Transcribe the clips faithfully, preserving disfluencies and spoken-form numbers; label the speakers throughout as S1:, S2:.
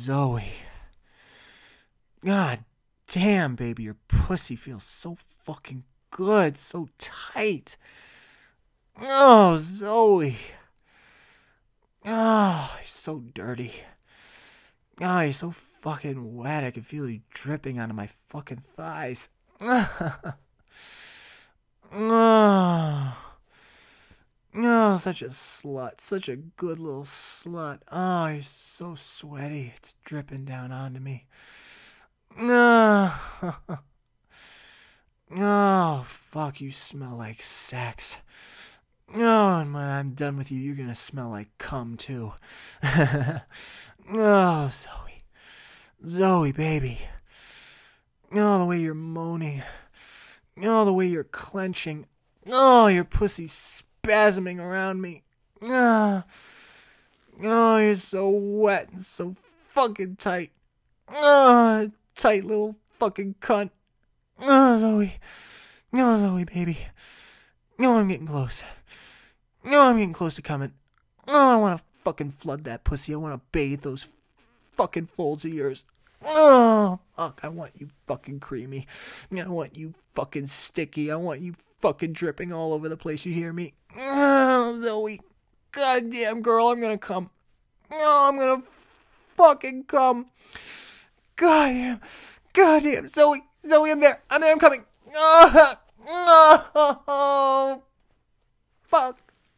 S1: Zoe. God damn, baby, your pussy feels so fucking good, so tight. Oh, Zoe. Oh, he's so dirty. Oh, he's so fucking wet. I can feel you dripping onto my fucking thighs. Oh, oh, such a slut. Such a good little slut. Oh, you're so sweaty. It's dripping down onto me. Oh, oh fuck, you smell like sex. Oh, and when I'm done with you, you're gonna smell like cum, too. Oh, Zoe. Zoe, baby. Oh, the way you're moaning. Oh, the way you're clenching. Oh, your pussy's spasming around me. Oh, oh, you're so wet and so fucking tight. Oh, tight little fucking cunt. Oh, Zoe. Oh, Zoe, baby. No, I'm getting close. No, I'm getting close to coming. Oh, I want to fucking flood that pussy. I want to bathe those fucking folds of yours. Oh, fuck, I want you fucking creamy. I want you fucking sticky. I want you fucking dripping all over the place. You hear me? Oh, Zoe. Goddamn, girl, I'm gonna come. Oh, I'm gonna fucking come. Goddamn. Goddamn. Zoe. Zoe, I'm there. I'm there. I'm coming. Oh, oh, fuck.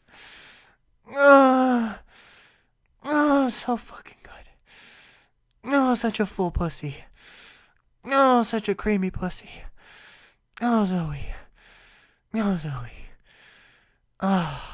S1: Oh, oh, so fucking good. Oh, such a full pussy. Oh, such a creamy pussy. Oh, Zoe. Oh, Zoe. Oh.